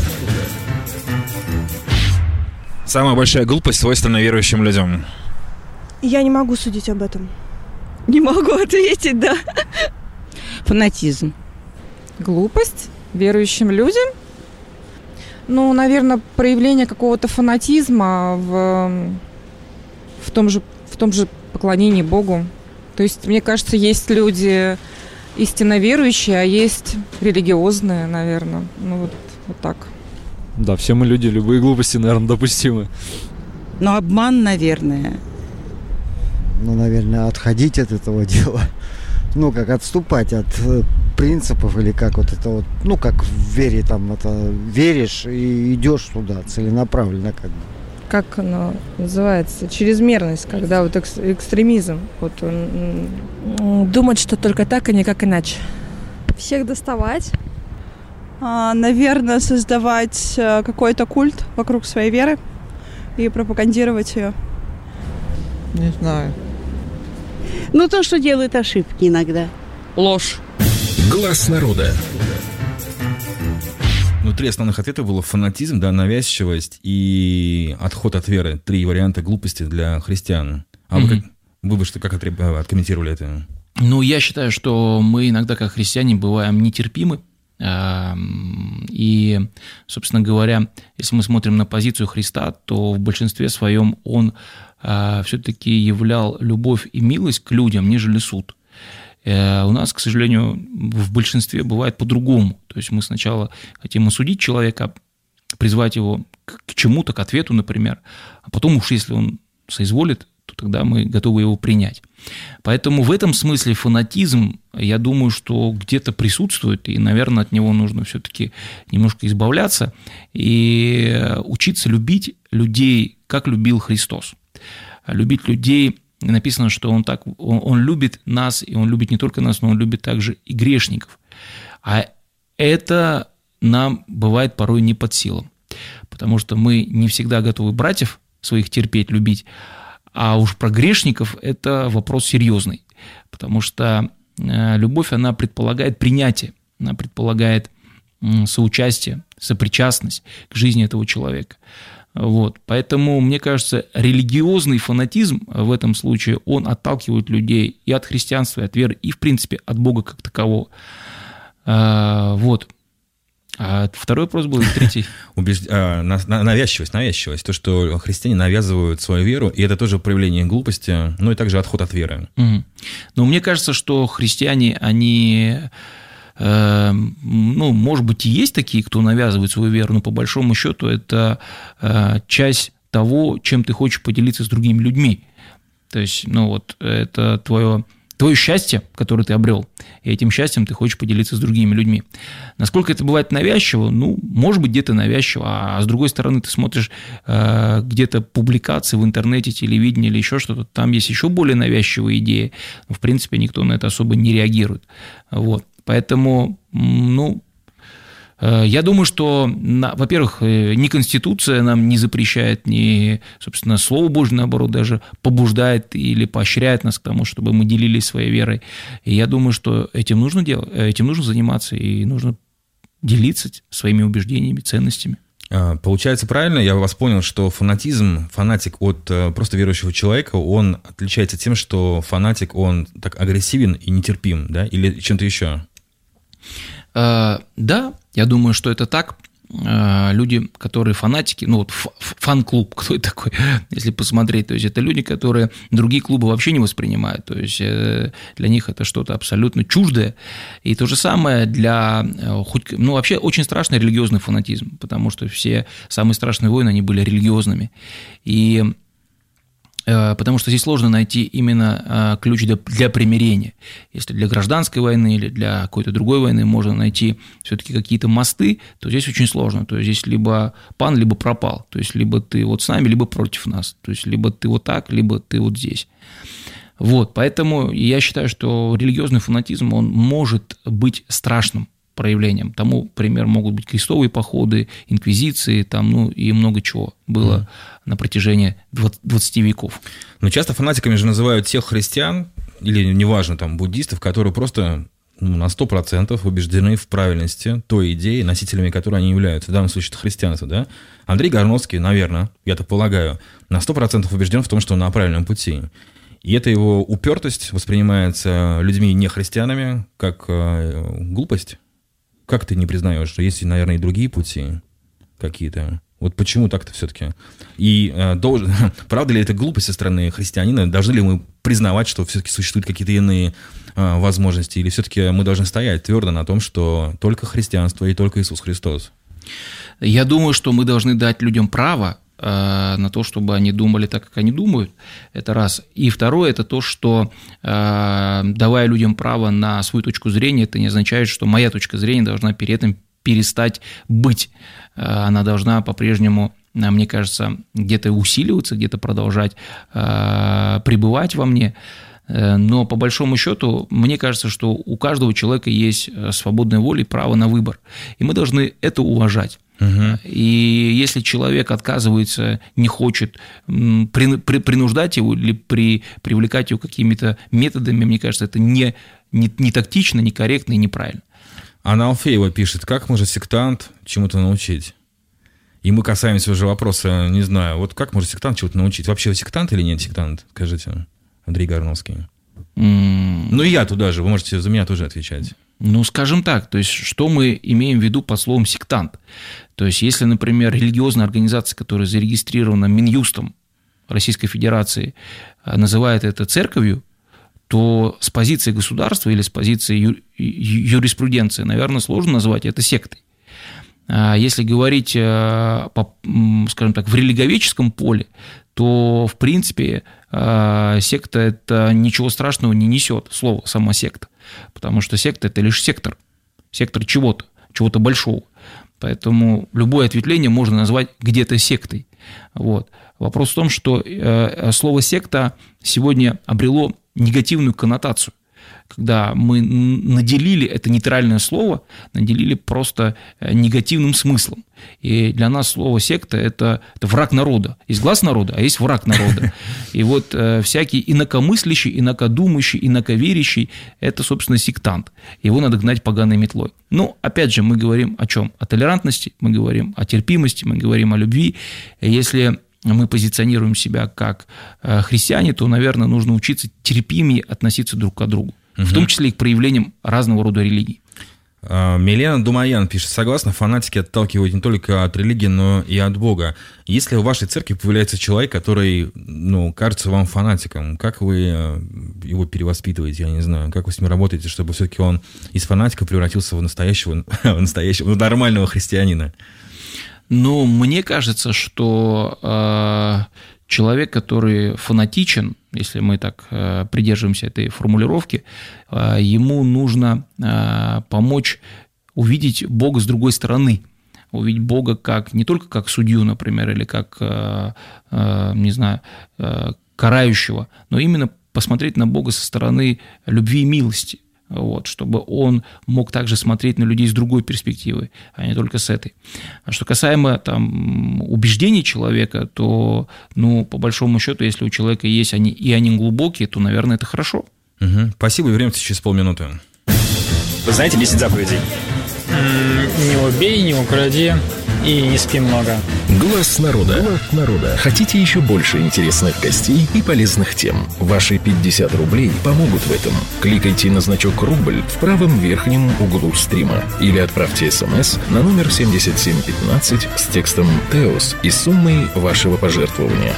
Самая большая глупость свойственна верующим людям. Я не могу судить об этом. Не могу ответить, да. Фанатизм. Глупость верующим людям? Ну, наверное, проявление какого-то фанатизма в, в, том же, в том же поклонении Богу. То есть, мне кажется, есть люди истинно верующие, а есть религиозные, наверное. Ну, вот, вот так. Да, все мы люди, любые глупости, наверное, допустимы. Но обман, наверное. Ну, наверное, отходить от этого дела. Ну, как отступать от принципов или как вот это вот, ну, как в вере там, это веришь и идешь туда целенаправленно как бы. Как оно называется? Чрезмерность, когда вот экстремизм. Вот он... Думать, что только так, а никак иначе. Всех доставать. А, наверное, создавать какой-то культ вокруг своей веры и пропагандировать ее. Не знаю. Ну, то, что делает ошибки иногда. Ложь. Глас народа. Ну, три основных ответа было: фанатизм, да, навязчивость и отход от веры. Три варианта глупости для христиан. А mm-hmm. вы, как, вы бы что, как откомментировали это? Ну, я считаю, что мы иногда, как христиане, бываем нетерпимы. И, собственно говоря, если мы смотрим на позицию Христа, то в большинстве своем Он все-таки являл любовь и милость к людям, нежели суд. У нас, к сожалению, в большинстве бывает по-другому. То есть мы сначала хотим осудить человека, призвать его к чему-то, к ответу, например, а потом уж если он соизволит, то тогда мы готовы его принять. Поэтому в этом смысле фанатизм, я думаю, что где-то присутствует, и, наверное, от него нужно все-таки немножко избавляться и учиться любить людей, как любил Христос. Любить людей, написано, что он, так, он, он любит нас, и он любит не только нас, но он любит также и грешников. А это нам бывает порой не под силам, потому что мы не всегда готовы братьев своих терпеть, любить. А уж про грешников это вопрос серьезный, потому что любовь, она предполагает принятие, она предполагает соучастие, сопричастность к жизни этого человека. Вот. Поэтому, мне кажется, религиозный фанатизм в этом случае, он отталкивает людей и от христианства, и от веры, и, в принципе, от Бога как такового. Вот. А второй вопрос был, третий. Убежд... а, навязчивость, навязчивость. То, что христиане навязывают свою веру, и это тоже проявление глупости, ну и также отход от веры. Угу. Но мне кажется, что христиане, они, э, ну, может быть, и есть такие, кто навязывает свою веру, но по большому счету это э, часть того, чем ты хочешь поделиться с другими людьми. То есть, ну вот, это твое... Твое счастье, которое ты обрел, и этим счастьем ты хочешь поделиться с другими людьми. Насколько это бывает навязчиво? Ну, может быть, где-то навязчиво, а с другой стороны ты смотришь э, где-то публикации в интернете, телевидении или еще что-то, там есть еще более навязчивые идеи, но, в принципе, никто на это особо не реагирует. Вот. Поэтому, ну... Я думаю, что, во-первых, ни Конституция нам не запрещает, ни, собственно, Слово Божье, наоборот, даже побуждает или поощряет нас к тому, чтобы мы делились своей верой. И я думаю, что этим нужно делать, этим нужно заниматься, и нужно делиться своими убеждениями, ценностями. Получается правильно, я вас понял, что фанатизм, фанатик от просто верующего человека, он отличается тем, что фанатик, он так агрессивен и нетерпим, да, или чем-то еще? Да, я думаю, что это так. Люди, которые фанатики, ну вот фан-клуб, кто это такой, если посмотреть, то есть это люди, которые другие клубы вообще не воспринимают, то есть для них это что-то абсолютно чуждое. И то же самое для, ну вообще очень страшный религиозный фанатизм, потому что все самые страшные войны, они были религиозными. И потому что здесь сложно найти именно ключ для примирения. Если для гражданской войны или для какой-то другой войны можно найти все-таки какие-то мосты, то здесь очень сложно. То есть здесь либо пан, либо пропал. То есть либо ты вот с нами, либо против нас. То есть либо ты вот так, либо ты вот здесь. Вот, поэтому я считаю, что религиозный фанатизм, он может быть страшным проявлением. Тому, например, могут быть крестовые походы, инквизиции, там, ну и много чего было mm. на протяжении двадцати веков. Но часто фанатиками же называют тех христиан, или неважно, там, буддистов, которые просто ну, на сто процентов убеждены в правильности той идеи, носителями которой они являются. В данном случае это христианство, да? Андрей Горновский, наверное, я так полагаю, на сто процентов убежден в том, что он на правильном пути. И эта его упертость воспринимается людьми не христианами как э, глупость. Как ты не признаешь, что есть, наверное, и другие пути какие-то? Вот почему так-то все-таки? И э, должен, правда ли это глупость со стороны христианина? Должны ли мы признавать, что все-таки существуют какие-то иные э, возможности? Или все-таки мы должны стоять твердо на том, что только христианство и только Иисус Христос? Я думаю, что мы должны дать людям право на то, чтобы они думали так, как они думают, это раз. И второе, это то, что давая людям право на свою точку зрения, это не означает, что моя точка зрения должна перед этим перестать быть. Она должна по-прежнему, мне кажется, где-то усиливаться, где-то продолжать пребывать во мне. Но по большому счету, мне кажется, что у каждого человека есть свободная воля и право на выбор. И мы должны это уважать. Угу. И если человек отказывается, не хочет при, при, принуждать его или при, привлекать его какими-то методами, мне кажется, это не, не, не тактично, не корректно и неправильно. Анна Алфеева пишет, как может сектант чему-то научить? И мы касаемся уже вопроса, не знаю, вот как может сектант чему-то научить? Вообще сектант или нет сектант? Скажите, Андрей Горновский. Mm. Ну и я туда же, вы можете за меня тоже отвечать. Ну, скажем так, то есть, что мы имеем в виду под словом «сектант»? То есть, если, например, религиозная организация, которая зарегистрирована Минюстом Российской Федерации, называет это церковью, то с позиции государства или с позиции ю- юриспруденции, наверное, сложно назвать это сектой. Если говорить, скажем так, в религовеческом поле, то, в принципе, секта – это ничего страшного не несет, слово сама секта, потому что секта – это лишь сектор, сектор чего-то, чего-то большого. Поэтому любое ответвление можно назвать где-то сектой. Вот. Вопрос в том, что слово «секта» сегодня обрело негативную коннотацию, когда мы наделили это нейтральное слово, наделили просто негативным смыслом. И для нас слово «секта» – это, это враг народа. Есть глаз народа, а есть враг народа. И вот э, всякий инакомыслящий, инакодумающий, инаковерящий – это, собственно, сектант. Его надо гнать поганой метлой. Но, опять же, мы говорим о чем? О толерантности, мы говорим о терпимости, мы говорим о любви. Если мы позиционируем себя как христиане, то, наверное, нужно учиться терпимее относиться друг к другу. В том числе и к проявлениям разного рода религий. Милена Думаян пишет, согласно, фанатики отталкивают не только от религии, но и от Бога. Если в вашей церкви появляется человек, который, ну, кажется вам фанатиком, как вы его перевоспитываете, я не знаю, как вы с ним работаете, чтобы все-таки он из фанатика превратился в настоящего, в настоящего, в нормального христианина? Ну, мне кажется, что э, человек, который фанатичен, если мы так э, придерживаемся этой формулировки, э, ему нужно э, помочь увидеть Бога с другой стороны, увидеть Бога как, не только как судью, например, или как, э, э, не знаю, э, карающего, но именно посмотреть на Бога со стороны любви и милости. Вот, чтобы он мог также смотреть на людей с другой перспективы, а не только с этой. А что касаемо там, убеждений человека, то, ну, по большому счету, если у человека есть они, и они глубокие, то, наверное, это хорошо. Угу. Спасибо, и вернемся через полминуты. Вы знаете десять заповедей? Не убей, не укради и не спи много. Глаз народа. Глаз народа. Хотите еще больше интересных гостей и полезных тем? Ваши пятьдесят рублей помогут в этом. Кликайте на значок «Рубль» в правом верхнем углу стрима или отправьте смс на номер семьдесят семь пятнадцать с текстом «Теос» и суммой вашего пожертвования.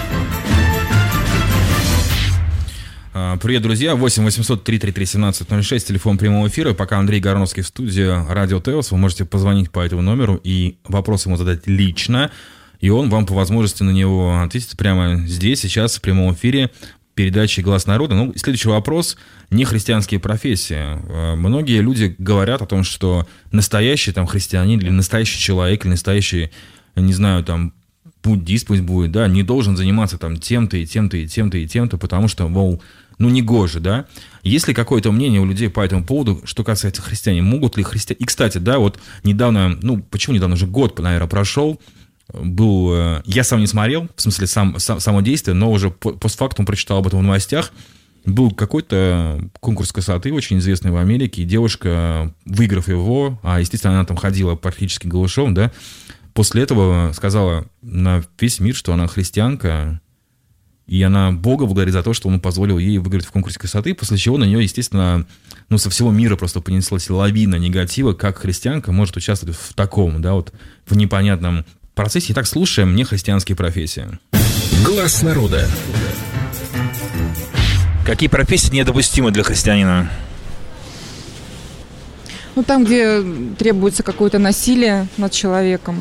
Привет, друзья. восемь восемьсот три тридцать три семнадцать ноль шесть, телефон прямого эфира. Пока Андрей Горновский в студии Радио Теос, вы можете позвонить по этому номеру и вопрос ему задать лично, и он вам по возможности на него ответит прямо здесь, сейчас, в прямом эфире передачи «Глаз народа». Ну, следующий вопрос – нехристианские профессии. Многие люди говорят о том, что настоящий там христианин или настоящий человек, или настоящий, не знаю, там, буддист пусть будет, да, не должен заниматься там тем-то и тем-то и тем-то и тем-то, потому что, мол, ну, не гоже, да? Есть ли какое-то мнение у людей по этому поводу, что касается христиан? Могут ли христиане... И, кстати, да, вот недавно, ну, почему недавно, уже год, наверное, прошел, был... Я сам не смотрел, в смысле, сам, сам, само действие, но уже постфактум прочитал об этом в новостях. Был какой-то конкурс красоты, очень известный в Америке, и девушка, выиграв его, а, естественно, она там ходила практически голышом, да, после этого сказала на весь мир, что она христианка, и она Бога благодарит за то, что он позволил ей выиграть в конкурсе красоты, после чего на нее, естественно, ну, со всего мира просто понеслась лавина негатива, как христианка может участвовать в таком, да, вот, в непонятном процессе. Итак, слушаем нехристианские профессии. Глаз народа. Какие профессии недопустимы для христианина? Ну, там, где требуется какое-то насилие над человеком.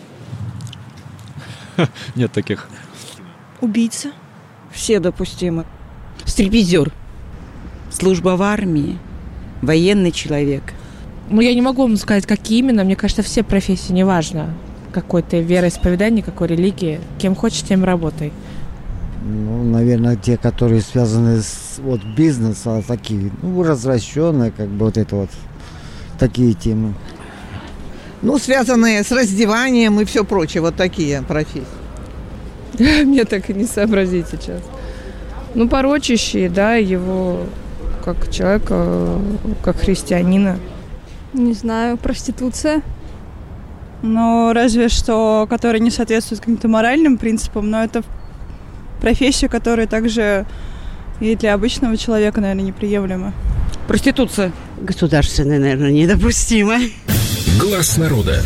Нет таких. Убийца. Все допустимы. Стриптизер. Служба в армии. Военный человек. Ну, я не могу вам сказать, какие именно. Мне кажется, все профессии, неважно, какой ты вероисповедание, какой религии. Кем хочешь, тем работай. Ну, наверное, те, которые связаны с вот, бизнесом, такие, ну, развращенные, как бы вот это вот, такие темы. Ну, связанные с раздеванием и все прочее, вот такие профессии. Мне так и не сообразить сейчас. Ну, порочащие, да, его как человека, как христианина. Не знаю, проституция. Ну, разве что, которая не соответствует каким-то моральным принципам, но это профессия, которая также и для обычного человека, наверное, неприемлема. Проституция. Государственная, наверное, недопустима. Глаз народа.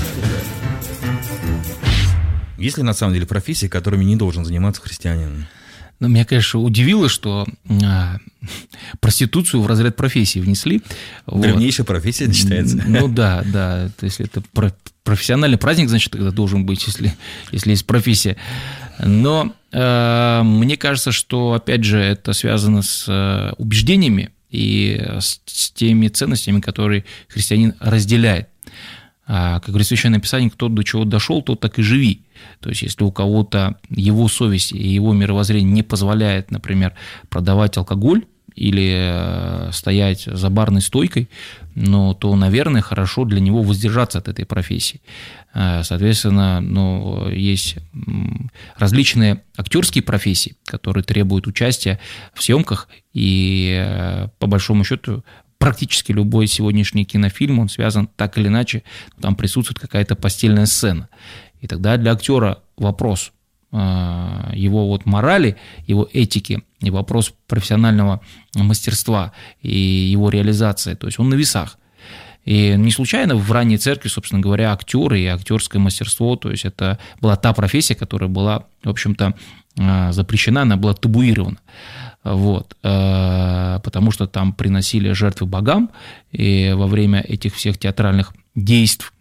Есть ли на самом деле профессии, которыми не должен заниматься христианин? Ну, меня, конечно, удивило, что а, проституцию в разряд профессии внесли. Древнейшая вот. Профессия считается. Ну да, да. То есть это про- профессиональный праздник, значит, тогда должен быть, если, если есть профессия. Но э, мне кажется, что, опять же, это связано с э, убеждениями и с, с теми ценностями, которые христианин разделяет. Как говорит Священное Писание, кто до чего дошел, тот так и живи. То есть, если у кого-то его совесть и его мировоззрение не позволяет, например, продавать алкоголь или стоять за барной стойкой, ну, то, наверное, хорошо для него воздержаться от этой профессии. Соответственно, ну, есть различные актерские профессии, которые требуют участия в съемках, и, по большому счету, практически любой сегодняшний кинофильм, он связан так или иначе, там присутствует какая-то постельная сцена. И тогда для актера вопрос его вот морали, его этики, и вопрос профессионального мастерства и его реализации, то есть он на весах. И не случайно в ранней церкви, собственно говоря, актеры и актерское мастерство, то есть это была та профессия, которая была, в общем-то, запрещена, она была табуирована. Вот, потому что там приносили жертвы богам и во время этих всех театральных действий,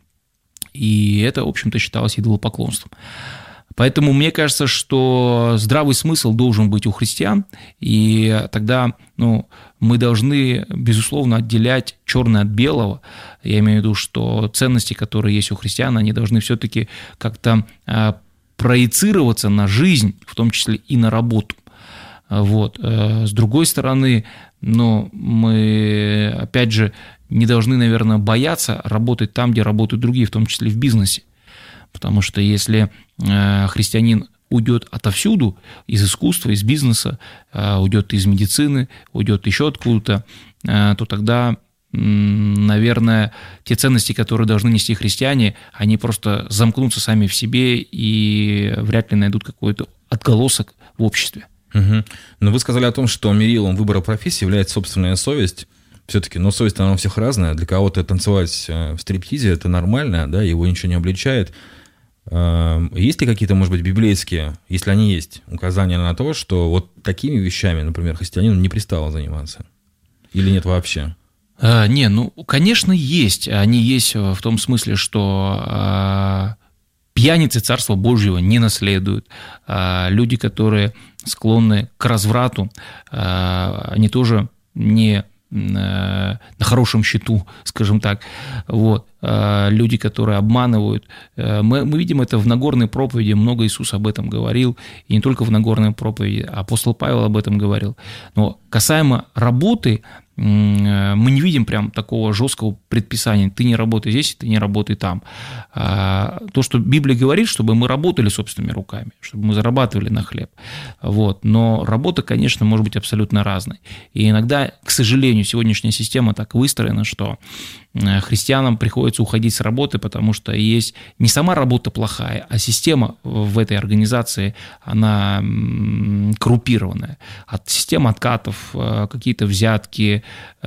и это, в общем-то, считалось идолопоклонством. Поэтому мне кажется, что здравый смысл должен быть у христиан, и тогда, ну, мы должны, безусловно, отделять черное от белого. Я имею в виду, что ценности, которые есть у христиан, они должны все-таки как-то проецироваться на жизнь, в том числе и на работу. Вот. С другой стороны, ну, мы, опять же, не должны, наверное, бояться работать там, где работают другие, в том числе в бизнесе. Потому что если христианин уйдет отовсюду, из искусства, из бизнеса, уйдет из медицины, уйдет еще откуда-то, то тогда, наверное, те ценности, которые должны нести христиане, они просто замкнутся сами в себе и вряд ли найдут какой-то отголосок в обществе. Угу. Но вы сказали о том, что мерилом выбора профессии является собственная совесть. Все-таки, но совесть, она у всех разная. Для кого-то танцевать в стриптизе – это нормально, да, его ничего не обличает. Есть ли какие-то, может быть, библейские, если они есть, указания на то, что вот такими вещами, например, христианину не пристало заниматься? Или нет вообще? А, не, ну, конечно, есть. Они есть в том смысле, что а, пьяницы Царства Божьего не наследуют. А, люди, которые склонны к разврату, а, они тоже не на хорошем счету, скажем так. Вот. Люди, которые обманывают. Мы, мы видим это в Нагорной проповеди, много Иисус об этом говорил, и не только в Нагорной проповеди, апостол Павел об этом говорил. Но касаемо работы, мы не видим прям такого жесткого предписания: ты не работай здесь, ты не работай там. То, что Библия говорит, чтобы мы работали собственными руками, чтобы мы зарабатывали на хлеб. Вот. Но работа, конечно, может быть абсолютно разной. И иногда, к сожалению, сегодняшняя система так выстроена, что христианам приходится уходить с работы, потому что есть не сама работа плохая, а система в этой организации, она коррумпированная. От системы откатов, какие-то взятки,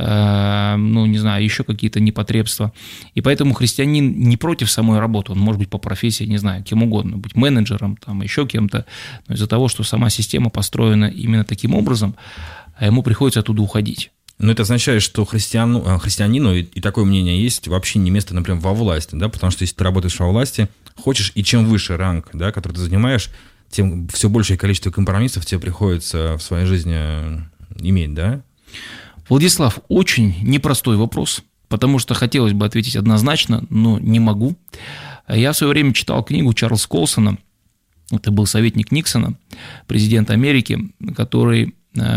ну, не знаю, еще какие-то непотребства. И поэтому христианин не против самой работы, он может быть по профессии, не знаю, кем угодно, быть менеджером, там, еще кем-то, но из-за того, что сама система построена именно таким образом, ему приходится оттуда уходить. Но это означает, что христиану, христианину, и такое мнение есть, вообще не место, например, во власти, да, потому что если ты работаешь во власти, хочешь, и чем выше ранг, да, который ты занимаешь, тем все большее количество компромиссов тебе приходится в своей жизни иметь, да? Владислав, очень непростой вопрос, потому что хотелось бы ответить однозначно, но не могу. Я в свое время читал книгу Чарльза Колсона, это был советник Никсона, президент Америки, который,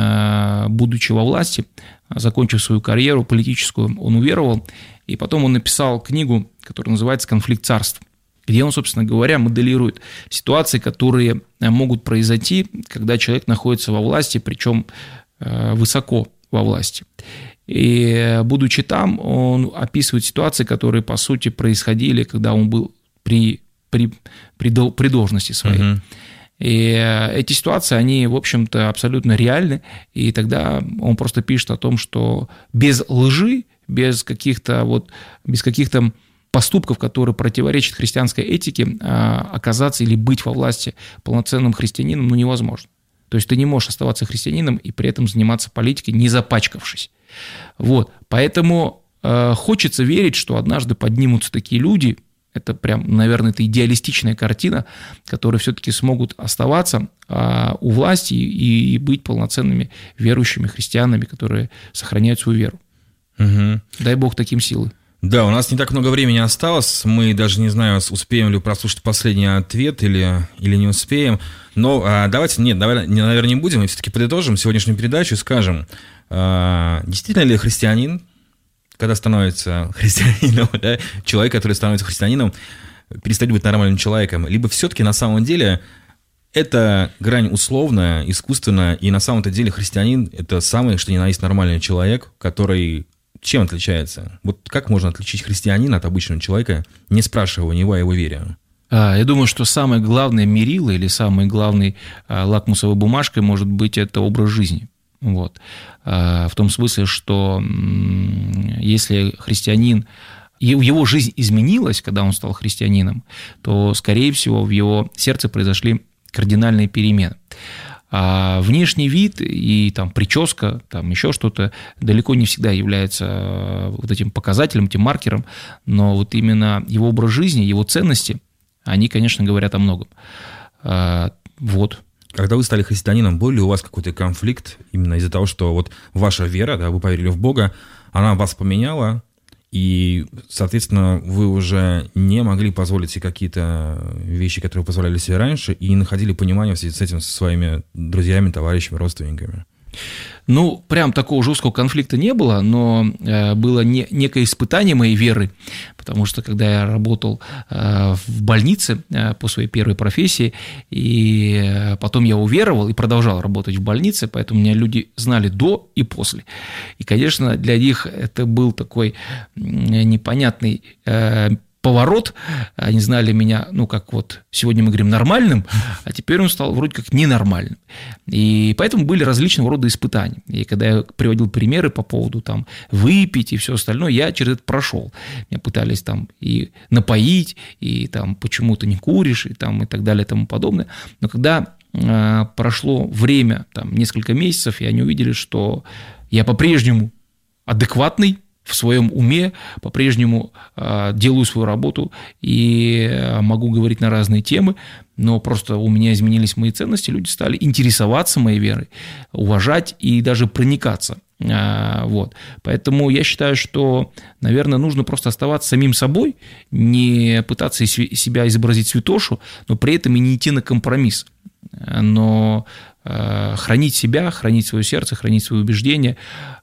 будучи во власти, закончив свою карьеру политическую, он уверовал, и потом он написал книгу, которая называется «Конфликт царств», где он, собственно говоря, моделирует ситуации, которые могут произойти, когда человек находится во власти, причем высоко во власти. И, будучи там, он описывает ситуации, которые, по сути, происходили, когда он был при, при, при, при должности своей. Uh-huh. И эти ситуации, они, в общем-то, абсолютно реальны. И тогда он просто пишет о том, что без лжи, без каких-то, вот, без каких-то поступков, которые противоречат христианской этике, оказаться или быть во власти полноценным христианином, ну, невозможно. То есть ты не можешь оставаться христианином и при этом заниматься политикой, не запачкавшись. Вот. Поэтому э, хочется верить, что однажды поднимутся такие люди, это прям, наверное, это идеалистичная картина, которые все-таки смогут оставаться э, у власти и, и быть полноценными верующими христианами, которые сохраняют свою веру. Угу. Дай Бог таким силы. Да, у нас не так много времени осталось, мы даже не знаю, успеем ли прослушать последний ответ или, или не успеем, но а, давайте, нет, давай, наверное, не будем, мы все-таки подытожим сегодняшнюю передачу и скажем, а, действительно ли христианин, когда становится христианином, да, человек, который становится христианином, перестает быть нормальным человеком, либо все-таки на самом деле это грань условная, искусственная, и на самом-то деле христианин – это самый, что ни на есть, нормальный человек, который... Чем отличается? Вот как можно отличить христианина от обычного человека, не спрашивая у него о его вере? Я думаю, что самое главное мерило или самой главной лакмусовой бумажкой может быть это образ жизни. Вот. В том смысле, что если христианин, его жизнь изменилась, когда он стал христианином, то, скорее всего, в его сердце произошли кардинальные перемены. А внешний вид и там, прическа, там, еще что-то далеко не всегда является вот этим показателем, этим маркером, но вот именно его образ жизни, его ценности, они, конечно, говорят о многом. А, вот. Когда вы стали христианином, был ли у вас какой-то конфликт именно из-за того, что вот ваша вера, да, вы поверили в Бога, она вас поменяла, и, соответственно, вы уже не могли позволить себе какие-то вещи, которые позволяли себе раньше, и не находили понимания в связи с этим со своими друзьями, товарищами, родственниками? Ну, прям такого жесткого конфликта не было, но было не, некое испытание моей веры, потому что когда я работал в больнице по своей первой профессии, и потом я уверовал и продолжал работать в больнице, поэтому меня люди знали до и после. И, конечно, для них это был такой непонятный поворот, они знали меня, ну, как вот сегодня мы говорим, нормальным, а теперь он стал вроде как ненормальным. И поэтому были различного рода испытания. И когда я приводил примеры по поводу там выпить и все остальное, я через это прошел. Меня пытались там и напоить, и там почему ты не куришь, и там и так далее, и тому подобное. Но когда э, прошло время, там несколько месяцев, и они увидели, что я по-прежнему адекватный, в своем уме, по-прежнему э, делаю свою работу и э, могу говорить на разные темы, но просто у меня изменились мои ценности, люди стали интересоваться моей верой, уважать и даже проникаться. Э, вот. Поэтому я считаю, что, наверное, нужно просто оставаться самим собой, не пытаться из себя изобразить святошу, но при этом и не идти на компромисс. Но хранить себя, хранить свое сердце, хранить свои убеждения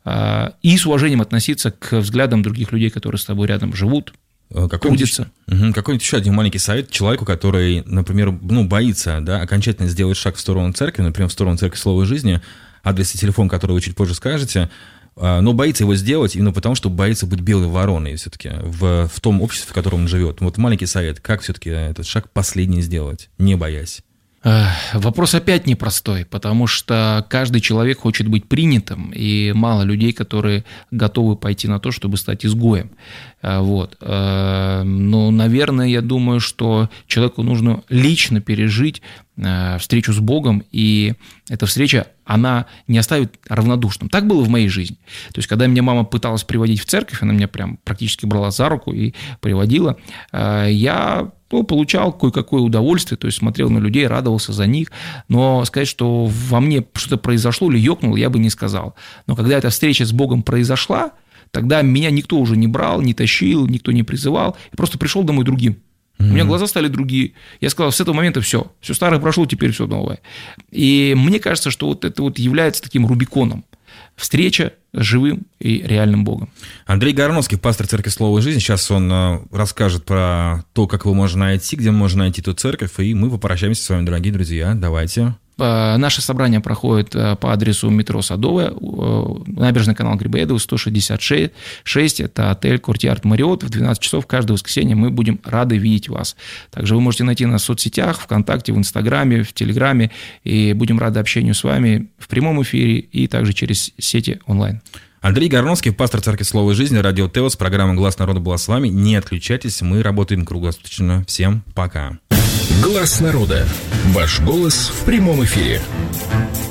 и с уважением относиться к взглядам других людей, которые с тобой рядом живут, трудятся. Угу. Какой-нибудь еще один маленький совет человеку, который, например, ну, боится, да, окончательно сделать шаг в сторону церкви, например, в сторону церкви Слова жизни, адрес и телефон, который вы чуть позже скажете, но боится его сделать именно потому, что боится быть белой вороной все-таки в, в том обществе, в котором он живет. Вот маленький совет, как все-таки этот шаг последний сделать, не боясь? Вопрос опять непростой, потому что каждый человек хочет быть принятым, и мало людей, которые готовы пойти на то, чтобы стать изгоем. Вот. Но, наверное, я думаю, что человеку нужно лично пережить встречу с Богом, и эта встреча, она не оставит равнодушным. Так было в моей жизни. То есть, когда меня мама пыталась приводить в церковь, она меня прям практически брала за руку и приводила, я... ну, получал кое-какое удовольствие, то есть смотрел на людей, радовался за них, но сказать, что во мне что-то произошло или ёкнуло, я бы не сказал. Но когда эта встреча с Богом произошла, тогда меня никто уже не брал, не тащил, никто не призывал, я просто пришел домой другим. Mm-hmm. У меня глаза стали другие. Я сказал, с этого момента все, все старое прошло, теперь все новое. И мне кажется, что вот это вот является таким рубиконом. Встреча с живым и реальным Богом. Андрей Горновский, пастор Церкви Слова жизни. Сейчас он расскажет про то, как его можно найти, где можно найти эту церковь. И мы попрощаемся с вами, дорогие друзья. Давайте. Наше собрание проходит по адресу метро Садовая, набережный канал Грибоедова, сто шестьдесят шесть. Это отель «Куртиарт Мариот». В двенадцать часов каждое воскресенье мы будем рады видеть вас. Также вы можете найти нас в соцсетях, ВКонтакте, в Инстаграме, в Телеграме. И будем рады общению с вами в прямом эфире и также через сети онлайн. Андрей Горновский, пастор Церкви Слова и Жизни, радио Теос, программа «Глас народа» была с вами. Не отключайтесь, мы работаем круглосуточно. Всем пока. Глас народа. Ваш голос в прямом эфире.